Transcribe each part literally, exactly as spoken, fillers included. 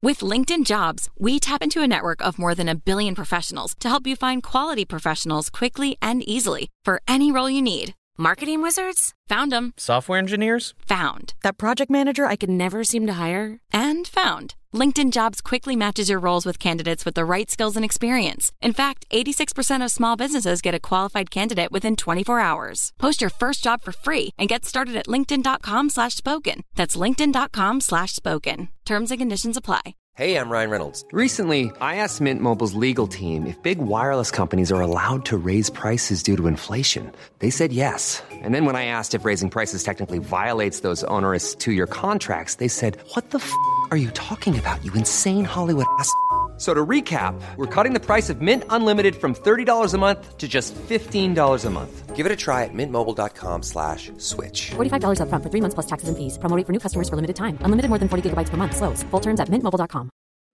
With LinkedIn Jobs, we tap into a network of more than a billion professionals to help you find quality professionals quickly and easily for any role you need. Marketing wizards? Found them. Software engineers? Found. That project manager I could never seem to hire? And found. LinkedIn Jobs quickly matches your roles with candidates with the right skills and experience. In fact, eighty-six percent of small businesses get a qualified candidate within twenty-four hours. Post your first job for free and get started at linkedin.com slash spoken. That's linkedin.com slash spoken. Terms and conditions apply. Hey, I'm Ryan Reynolds. Recently, I asked Mint Mobile's legal team if big wireless companies are allowed to raise prices due to inflation. They said yes. And then when I asked if raising prices technically violates those onerous two-year contracts, they said, what the f*** are you talking about, you insane Hollywood ass f- So to recap, we're cutting the price of Mint Unlimited from thirty dollars a month to just fifteen dollars a month. Give it a try at mintmobile.com slash switch. forty-five dollars up front for three months plus taxes and fees. Promo rate for new customers for limited time. Unlimited more than forty gigabytes per month. Slows full terms at mint mobile dot com.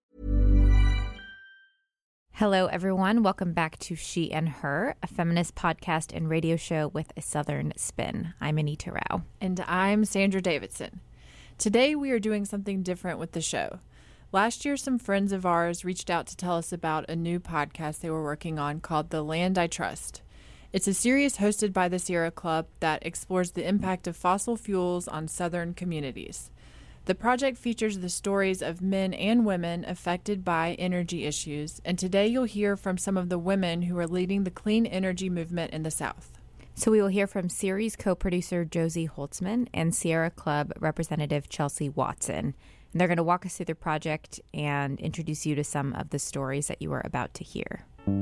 Hello, everyone. Welcome back to She and Her, a feminist podcast and radio show with a Southern spin. I'm Anita Rao. And I'm Sandra Davidson. Today we are doing something different with the show. Last year, some friends of ours reached out to tell us about a new podcast they were working on called The Land I Trust. It's a series hosted by the Sierra Club that explores the impact of fossil fuels on Southern communities. The project features the stories of men and women affected by energy issues, and today you'll hear from some of the women who are leading the clean energy movement in the South. So we will hear from series co-producer Josie Holtzman and Sierra Club representative Chelsea Watson. And they're going to walk us through the project and introduce you to some of the stories that you are about to hear.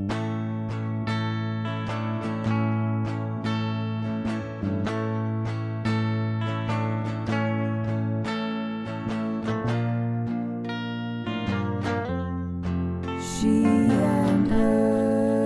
She and Her.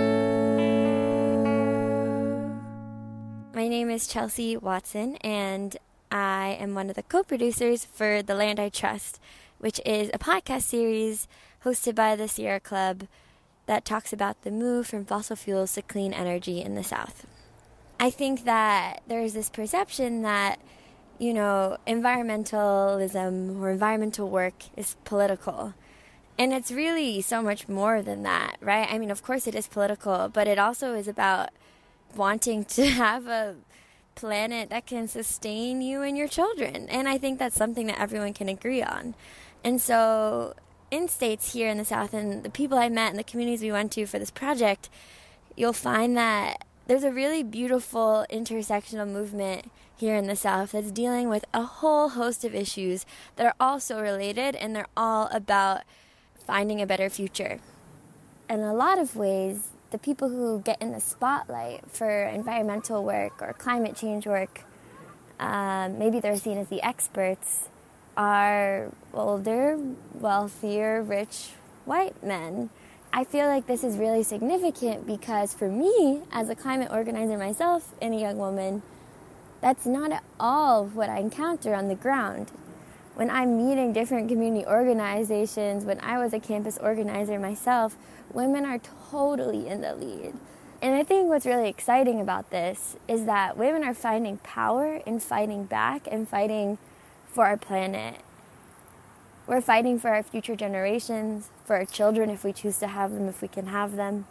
My name is Chelsea Watson, and I am one of the co-producers for The Land I Trust, which is a podcast series hosted by the Sierra Club that talks about the move from fossil fuels to clean energy in the South. I think that there's this perception that, you know, environmentalism or environmental work is political. And it's really so much more than that, right? I mean, of course it is political, but it also is about wanting to have a planet that can sustain you and your children. And I think that's something that everyone can agree on. And so in states here in the South and the people I met and the communities we went to for this project, you'll find that there's a really beautiful intersectional movement here in the South that's dealing with a whole host of issues that are all so related, and they're all about finding a better future. In a lot of ways, the people who get in the spotlight for environmental work or climate change work, um, maybe they're seen as the experts, are older, wealthier, rich white men. I feel like this is really significant because for me, as a climate organizer myself and a young woman, that's not at all what I encounter on the ground. When I'm meeting different community organizations, when I was a campus organizer myself, women are totally in the lead. And I think what's really exciting about this is that women are finding power in fighting back and fighting for our planet. We're fighting for our future generations, for our children if we choose to have them, if we can have them.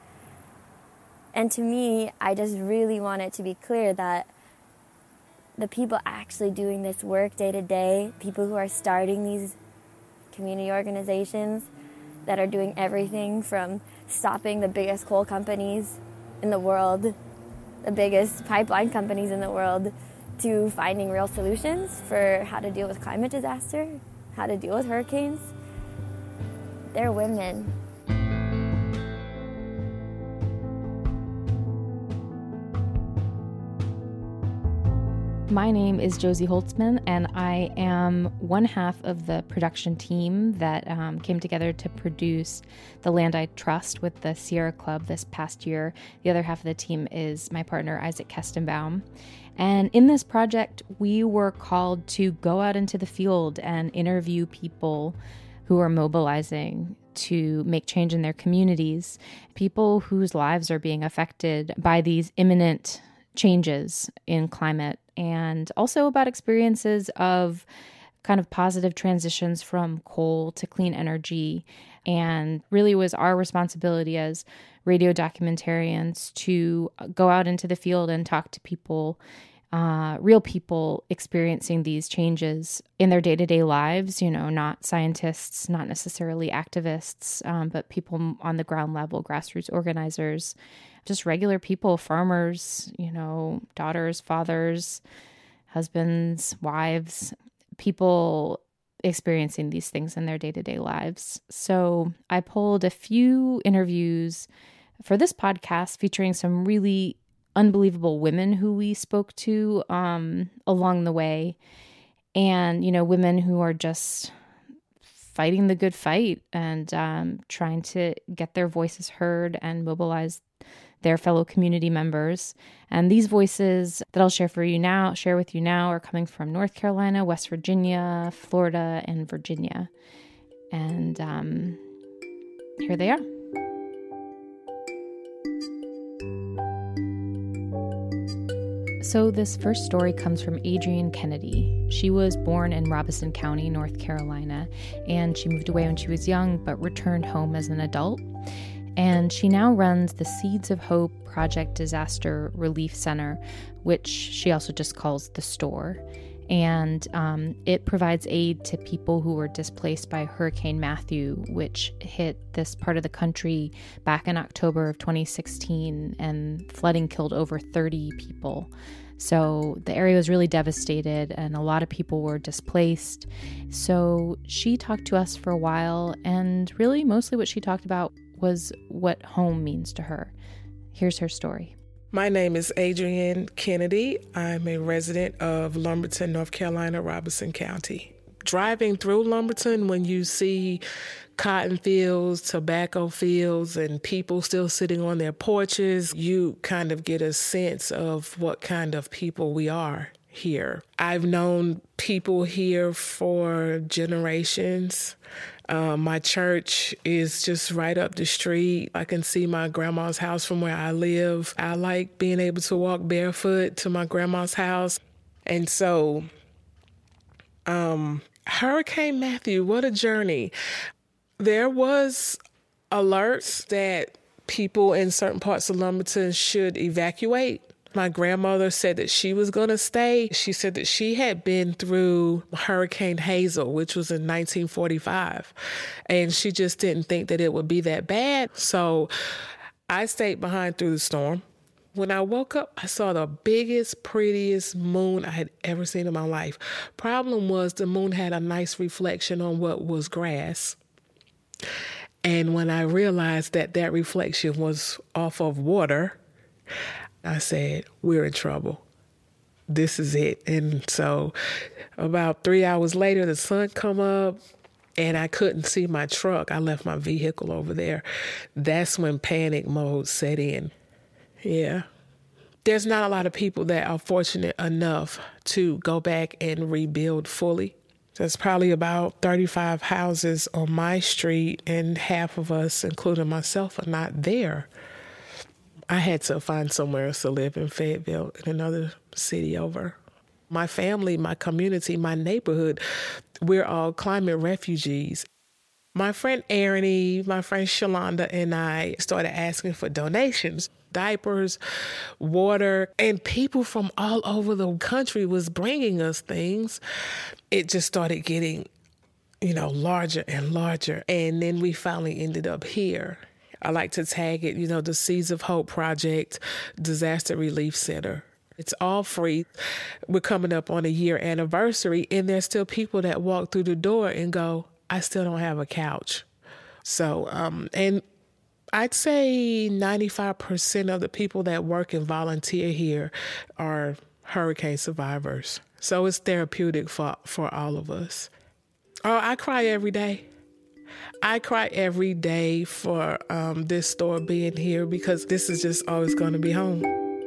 And to me, I just really want it to be clear that the people actually doing this work day to day, people who are starting these community organizations that are doing everything from stopping the biggest coal companies in the world, the biggest pipeline companies in the world, to finding real solutions for how to deal with climate disaster, how to deal with hurricanes. They're women. My name is Josie Holtzman, and I am one half of the production team that um, came together to produce The Land I Trust with the Sierra Club this past year. The other half of the team is my partner, Isaac Kestenbaum. And in this project, we were called to go out into the field and interview people who are mobilizing to make change in their communities, people whose lives are being affected by these imminent changes in climate, and also about experiences of kind of positive transitions from coal to clean energy, and really was our responsibility as radio documentarians to go out into the field and talk to people, uh, real people experiencing these changes in their day-to-day lives, you know, not scientists, not necessarily activists, um, but people on the ground level, grassroots organizers, just regular people, farmers, you know, daughters, fathers, husbands, wives, people experiencing these things in their day-to-day lives. So I pulled a few interviews for this podcast featuring some really unbelievable women who we spoke to um, along the way. And, you know, women who are just fighting the good fight and um, trying to get their voices heard and mobilize their fellow community members. And these voices that I'll share for you now, share with you now, are coming from North Carolina, West Virginia, Florida, and Virginia. And um, here they are. So this first story comes from Adrienne Kennedy. She was born in Robeson County, North Carolina, and she moved away when she was young, but returned home as an adult. And she now runs the Seeds of Hope Project Disaster Relief Center, which she also just calls the store. And um, it provides aid to people who were displaced by Hurricane Matthew, which hit this part of the country back in October of twenty sixteen, and flooding killed over thirty people. So the area was really devastated and a lot of people were displaced. So she talked to us for a while, and really mostly what she talked about was what home means to her. Here's her story. My name is Adrienne Kennedy. I'm a resident of Lumberton, North Carolina, Robeson County. Driving through Lumberton, when you see cotton fields, tobacco fields, and people still sitting on their porches, you kind of get a sense of what kind of people we are here. I've known people here for generations. Um, my church is just right up the street. I can see my grandma's house from where I live. I like being able to walk barefoot to my grandma's house. And so, um, Hurricane Matthew, what a journey. There was alerts that people in certain parts of Lumberton should evacuate. My grandmother said that she was going to stay. She said that she had been through Hurricane Hazel, which was in nineteen forty-five, and she just didn't think that it would be that bad. So I stayed behind through the storm. When I woke up, I saw the biggest, prettiest moon I had ever seen in my life. Problem was, the moon had a nice reflection on what was grass. And when I realized that that reflection was off of water, I said, we're in trouble. This is it. And so about three hours later, the sun come up and I couldn't see my truck. I left my vehicle over there. That's when panic mode set in. Yeah. There's not a lot of people that are fortunate enough to go back and rebuild fully. There's probably about thirty-five houses on my street, and half of us, including myself, are not there. I had to find somewhere else to live in Fayetteville, in another city over. My family, my community, my neighborhood, we're all climate refugees. My friend Ernie, my friend Shalonda, and I started asking for donations, diapers, water, and people from all over the country was bringing us things. It just started getting, you know, larger and larger. And then we finally ended up here. I like to tag it, you know, the Seeds of Hope Project Disaster Relief Center. It's all free. We're coming up on a year anniversary, and there's still people that walk through the door and go, I still don't have a couch. So, um, and I'd say ninety-five percent of the people that work and volunteer here are hurricane survivors. So it's therapeutic for, for all of us. Oh, I cry every day. I cry every day for um, this store being here, because this is just always going to be home.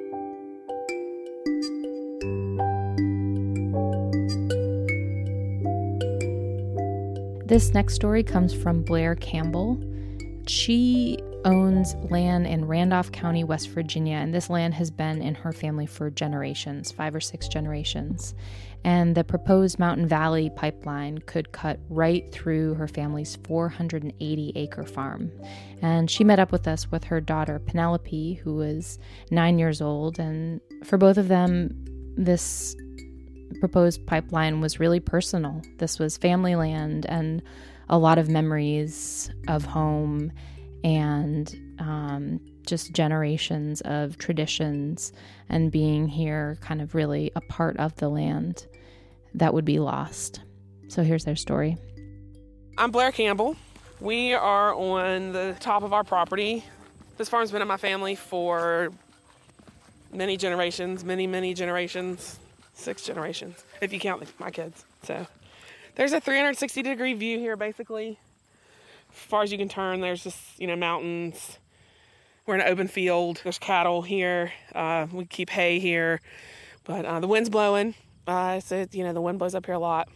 This next story comes from Blair Campbell. She owns land in Randolph County, West Virginia, and this land has been in her family for generations, five or six generations. And the proposed Mountain Valley pipeline could cut right through her family's four hundred eighty acre farm. And she met up with us with her daughter, Penelope, who was nine years old. And for both of them, this proposed pipeline was really personal. This was family land and a lot of memories of home and um, just generations of traditions and being here, kind of really a part of the land that would be lost. So here's their story. I'm Blair Campbell. We are on the top of our property. This farm's been in my family for many generations, many, many generations, six generations, if you count my kids. So there's a three hundred sixty degree view here, basically. As far as you can turn, there's just, you know, mountains. We're in an open field. There's cattle here. Uh, we keep hay here. But uh, the wind's blowing. Uh, so, you know, the wind blows up here a lot.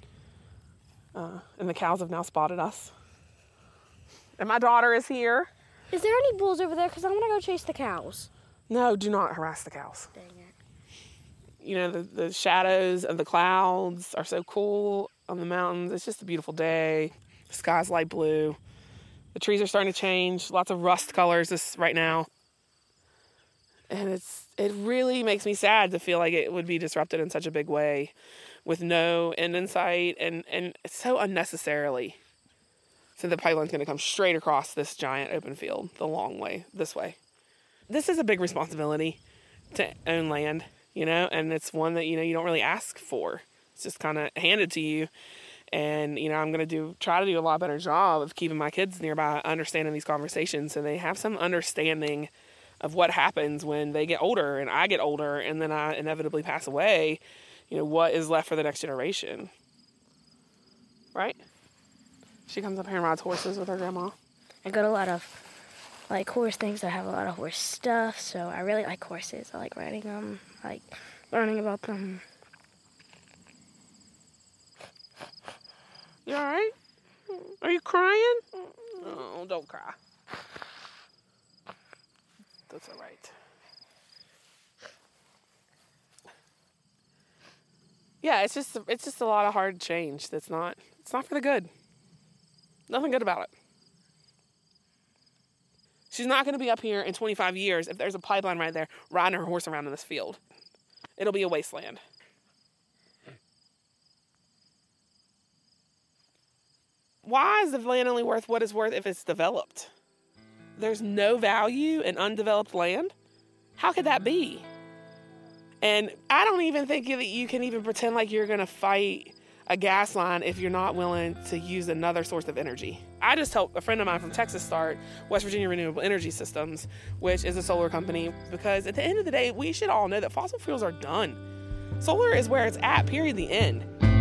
Uh, and the cows have now spotted us. And my daughter is here. Is there any bulls over there? Because I want to go chase the cows. No, do not harass the cows. Dang it. You know, the, the shadows of the clouds are so cool on the mountains. It's just a beautiful day. The sky's light blue. The trees are starting to change. Lots of rust colors this right now. And it's it really makes me sad to feel like it would be disrupted in such a big way with no end in sight and, and so unnecessarily. So the pipeline's going to come straight across this giant open field the long way, this way. This is a big responsibility to own land, you know, and it's one that, you know, you don't really ask for. It's just kind of handed to you. And, you know, I'm going to do try to do a lot better job of keeping my kids nearby, understanding these conversations so they have some understanding of what happens when they get older and I get older and then I inevitably pass away. You know, what is left for the next generation, right? She comes up here and rides horses with her grandma. I go to a lot of, like, horse things. I have a lot of horse stuff, so I really like horses. I like riding them, I like learning about them. You all right? Are you crying? Oh, don't cry. That's all right. Yeah, it's just it's just a lot of hard change. That's not it's not for the good. Nothing good about it. She's not going to be up here in twenty-five years if there's a pipeline right there riding her horse around in this field. It'll be a wasteland. Why is the land only worth what it's worth if it's developed? There's no value in undeveloped land? How could that be? And I don't even think that you can even pretend like you're going to fight a gas line if you're not willing to use another source of energy. I just helped a friend of mine from Texas start West Virginia Renewable Energy Systems, which is a solar company, because at the end of the day, we should all know that fossil fuels are done. Solar is where it's at, period, the end.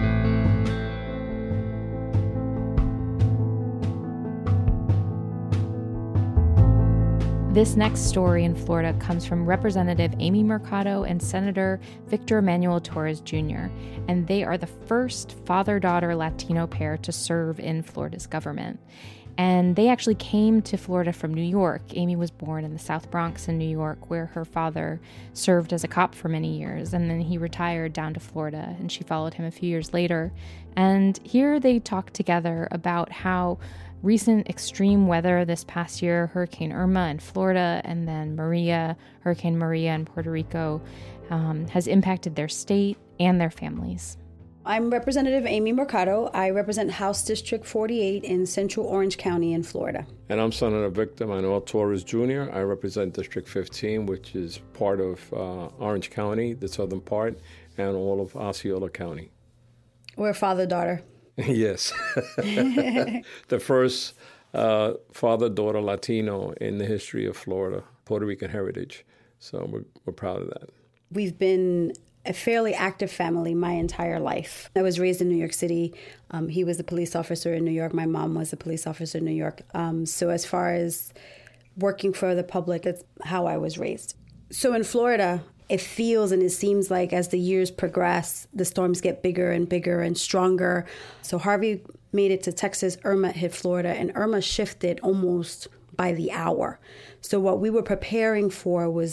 This next story in Florida comes from Representative Amy Mercado and Senator Victor Emanuel Torres Junior, and they are the first father-daughter Latino pair to serve in Florida's government. And they actually came to Florida from New York. Amy was born in the South Bronx in New York, where her father served as a cop for many years, and then he retired down to Florida, and she followed him a few years later. And here they talked together about how recent extreme weather this past year, Hurricane Irma in Florida, and then Maria, Hurricane Maria in Puerto Rico, um, has impacted their state and their families. I'm Representative Amy Mercado. I represent House District forty-eight in Central Orange County in Florida. And I'm Senator Victor Emanuel Torres Junior I represent District fifteen, which is part of uh, Orange County, the southern part, and all of Osceola County. We're father-daughter. Yes. The first uh, father-daughter Latino in the history of Florida, Puerto Rican heritage. So we're, we're proud of that. We've been a fairly active family my entire life. I was raised in New York City. Um, he was a police officer in New York. My mom was a police officer in New York. Um, so as far as working for the public, that's how I was raised. So in Florida, it feels and it seems like as the years progress, the storms get bigger and bigger and stronger. So Harvey made it to Texas, Irma hit Florida, and Irma shifted almost by the hour. So what we were preparing for was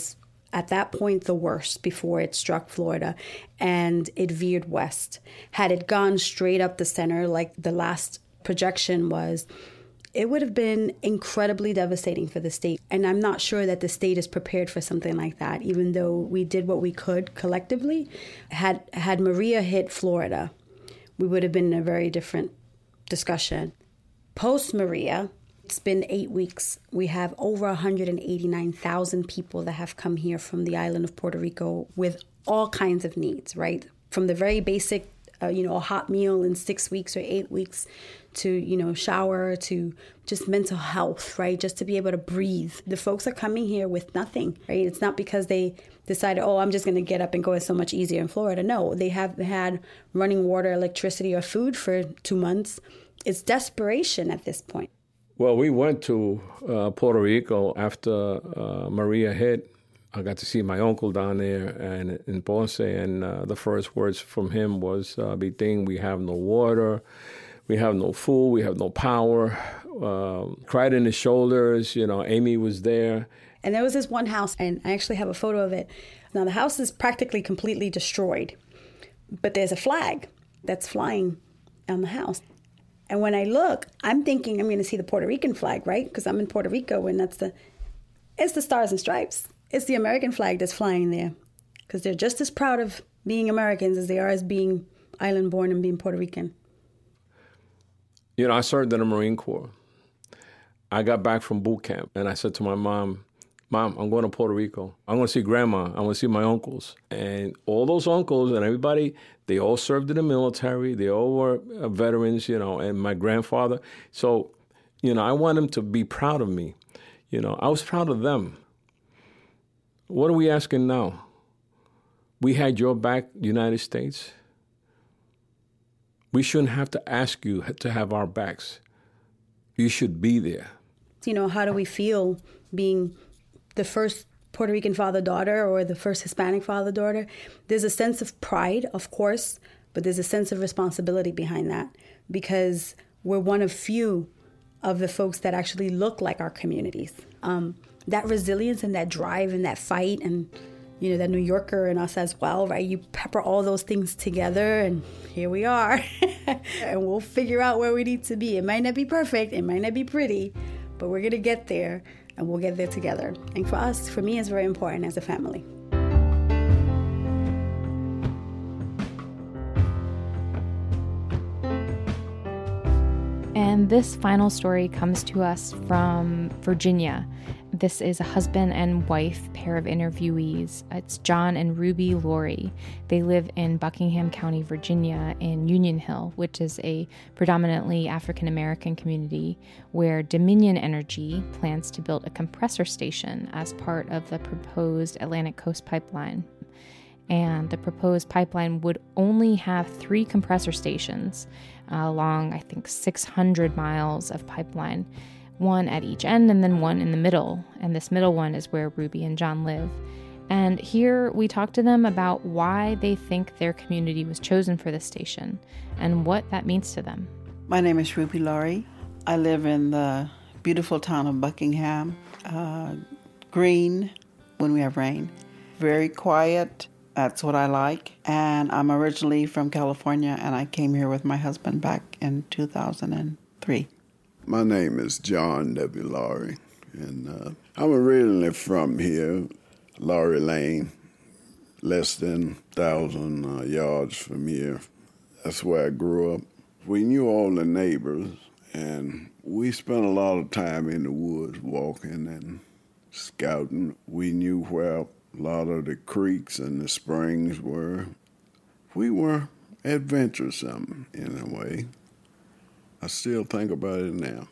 at that point the worst before it struck Florida, and it veered west. Had it gone straight up the center like the last projection was, it would have been incredibly devastating for the state. And I'm not sure that the state is prepared for something like that, even though we did what we could collectively. Had had Maria hit Florida, we would have been in a very different discussion. Post Maria, it's been eight weeks. We have over one hundred eighty-nine thousand people that have come here from the island of Puerto Rico with all kinds of needs, right? From the very basic, uh, you know, a hot meal in six weeks or eight weeks, to, you know, shower, to just mental health, right? Just to be able to breathe. The folks are coming here with nothing, right? It's not because they decided, oh, I'm just going to get up and go. It's so much easier in Florida. No, they have had running water, electricity, or food for two months. It's desperation at this point. Well, we went to uh, Puerto Rico after uh, Maria hit. I got to see my uncle down there and in Ponce, and uh, the first words from him was, uh, big thing, we have no water. We have no food, we have no power. Um, cried in his shoulders, you know, Amy was there. And there was this one house, and I actually have a photo of it. Now, the house is practically completely destroyed, but there's a flag that's flying on the house. And when I look, I'm thinking I'm going to see the Puerto Rican flag, right? Because I'm in Puerto Rico, and that's the, it's the Stars and Stripes. It's the American flag that's flying there, because they're just as proud of being Americans as they are as being island-born and being Puerto Rican. You know, I served in the Marine Corps. I got back from boot camp, and I said to my mom, Mom, I'm going to Puerto Rico. I'm going to see Grandma. I'm going to see my uncles. And all those uncles and everybody, they all served in the military. They all were veterans, you know, and my grandfather. So, you know, I want them to be proud of me. You know, I was proud of them. What are we asking now? We had your back, United States. We shouldn't have to ask you to have our backs. You should be there. You know, how do we feel being the first Puerto Rican father-daughter or the first Hispanic father-daughter? There's a sense of pride, of course, but there's a sense of responsibility behind that, because we're one of few of the folks that actually look like our communities. Um, that resilience and that drive and that fight and, you know, that New Yorker in us as well, right? You pepper all those things together, and here we are. And we'll figure out where we need to be. It might not be perfect, it might not be pretty, but we're going to get there, and we'll get there together. And for us, for me, it's very important as a family. And this final story comes to us from Virginia. This is a husband and wife pair of interviewees. It's John and Ruby Laurie. They live in Buckingham County, Virginia, in Union Hill, which is a predominantly African-American community where Dominion Energy plans to build a compressor station as part of the proposed Atlantic Coast Pipeline. And the proposed pipeline would only have three compressor stations uh, along, I think, six hundred miles of pipeline, one at each end and then one in the middle. And this middle one is where Ruby and John live. And here we talk to them about why they think their community was chosen for this station and what that means to them. My name is Ruby Laurie. I live in the beautiful town of Buckingham. Uh, green when we have rain. Very quiet. That's what I like. And I'm originally from California, and I came here with my husband back in two thousand three. My name is John W. Laurie, and uh, I'm originally from here, Laurie Lane, less than one thousand uh, yards from here. That's where I grew up. We knew all the neighbors, and we spent a lot of time in the woods walking and scouting. We knew where a lot of the creeks and the springs were. We were adventuresome in a way. I still think about it now.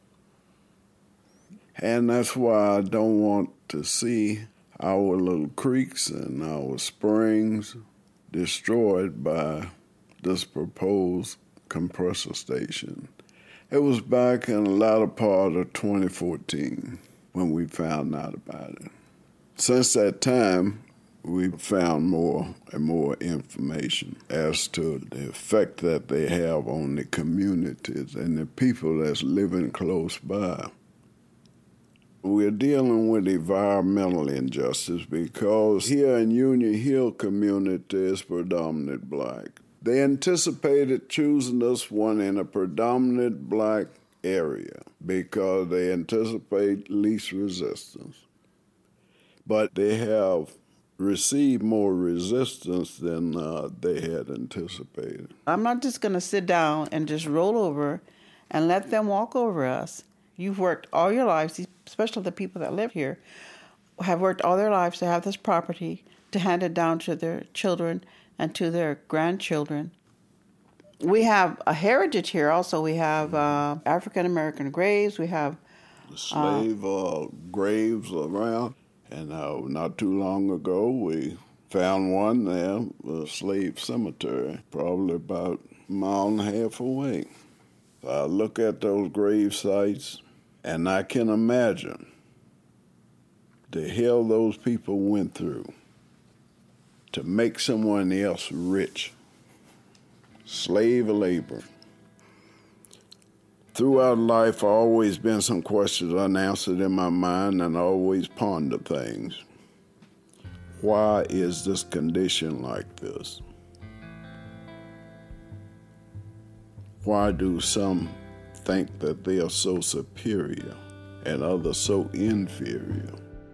And that's why I don't want to see our little creeks and our springs destroyed by this proposed compressor station. It was back in the latter part of twenty fourteen when we found out about it. Since that time, we've found more and more information as to the effect that they have on the communities and the people that's living close by. We're dealing with environmental injustice because here in Union Hill community is predominant black. They anticipated choosing this one in a predominant black area because they anticipate least resistance. But they have received more resistance than uh, they had anticipated. I'm not just going to sit down and just roll over and let them walk over us. You've worked all your lives, especially the people that live here, have worked all their lives to have this property, to hand it down to their children and to their grandchildren. We have a heritage here also. We have uh, African-American graves. We have the slave uh, uh, graves around. And uh, not too long ago, we found one there, a slave cemetery, probably about a mile and a half away. I look at those grave sites, and I can imagine the hell those people went through to make someone else rich. Slave labor. Throughout life, I've always been some questions unanswered in my mind, and I always ponder things. Why is this condition like this? Why do some think that they are so superior and others so inferior?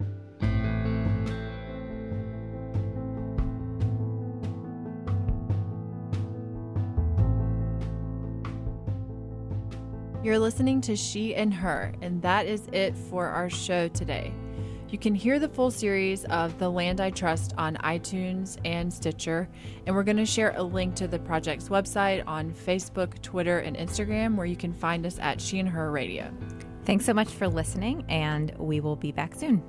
You're listening to She and Her, and that is it for our show today. You can hear the full series of The Land I Trust on iTunes and Stitcher, and we're going to share a link to the project's website on Facebook, Twitter, and Instagram, where you can find us at She and Her Radio. Thanks so much for listening, and we will be back soon.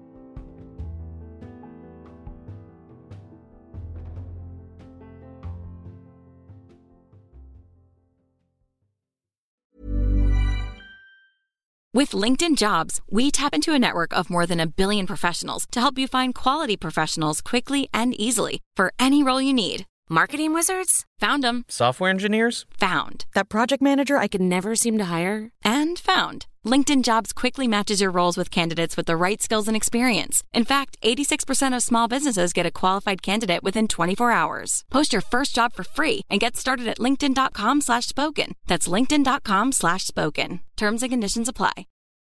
With LinkedIn Jobs, we tap into a network of more than a billion professionals to help you find quality professionals quickly and easily for any role you need. Marketing wizards? Found them. Software engineers? Found. That project manager I could never seem to hire? And found. LinkedIn Jobs quickly matches your roles with candidates with the right skills and experience. In fact, eighty-six percent of small businesses get a qualified candidate within twenty-four hours. Post your first job for free and get started at linkedin.com slash spoken. That's linkedin.com slash spoken. Terms and conditions apply.